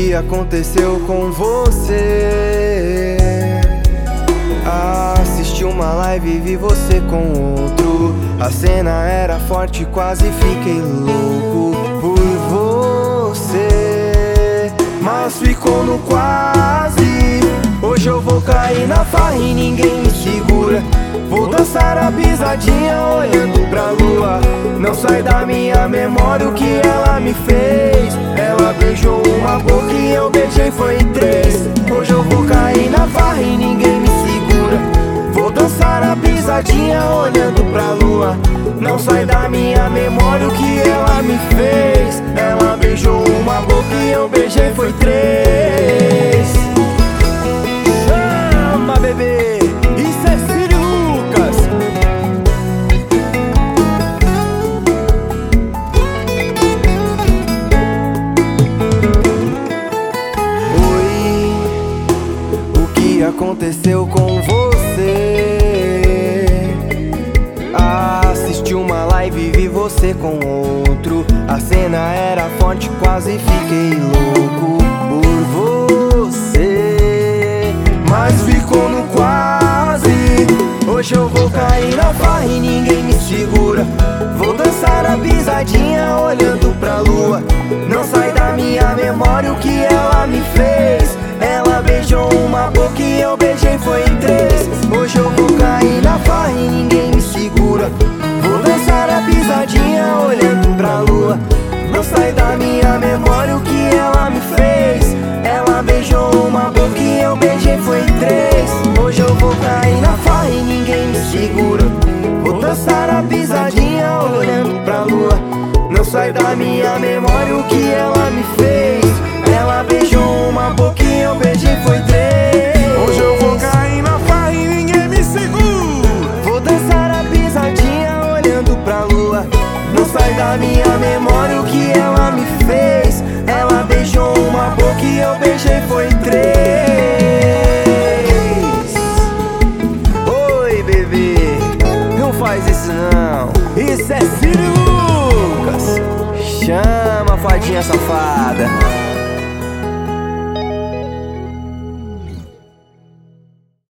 que aconteceu com você? Assisti uma live e vi você com outro. A cena era forte, quase fiquei louco por você. Mas ficou no quase. Hoje eu vou cair na farra e ninguém me segura. Vou dançar a pisadinha olhando pra lua. Não sai da minha memória o que ela me fez. Ela beijou uma boca e eu beijei foi três. Hoje eu vou cair na farra e ninguém me segura. Vou dançar a pisadinha olhando pra lua. Não sai da minha memória o que ela me fez. Ela beijou uma boca e eu beijei foi três. Chama, bebê, isso é Círio Lucas. Oi, o que aconteceu com você? Assisti uma live e vi você com outro. A cena era forte, quase fiquei louco por você. Mas ficou no quase. Hoje eu vou cair na farra e ninguém me segura. Vou dançar a pisadinha olhando pra lua. Não sai da minha memória o que ela me fez. Ela beijou uma boca e eu beijei foi três. Hoje eu vou cair na farra e ninguém me segura. Vou dançar a pisadinha olhando pra lua. Não sai da minha memória o que ela me fez. Ela beijou uma boca e eu beijei foi três. Hoje eu vou cair na farra e ninguém me segura. Vou dançar a pisadinha olhando pra lua. Não sai da minha memória o que ela me fez. Ela beijou uma boca e eu beijei foi três. Hoje eu vou cair na farra e ninguém me segura. Vou dançar a pisadinha olhando pra lua. Não sai da minha memória o que ela me fez. Ela beijou uma boca e eu beijei foi três. Oi, bebê, não faz isso não. Isso é Círio Lucas. Chama, fadinha safada.